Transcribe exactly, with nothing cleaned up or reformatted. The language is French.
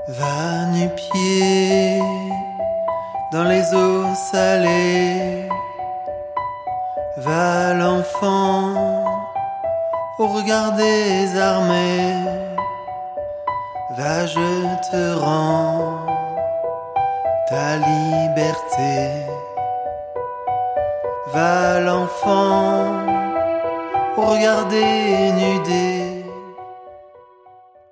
Va nu-pied dans les eaux salées. Va l'enfant au regard désarmé. Va, je te rends ta liberté. Va l'enfant au regard dénudé.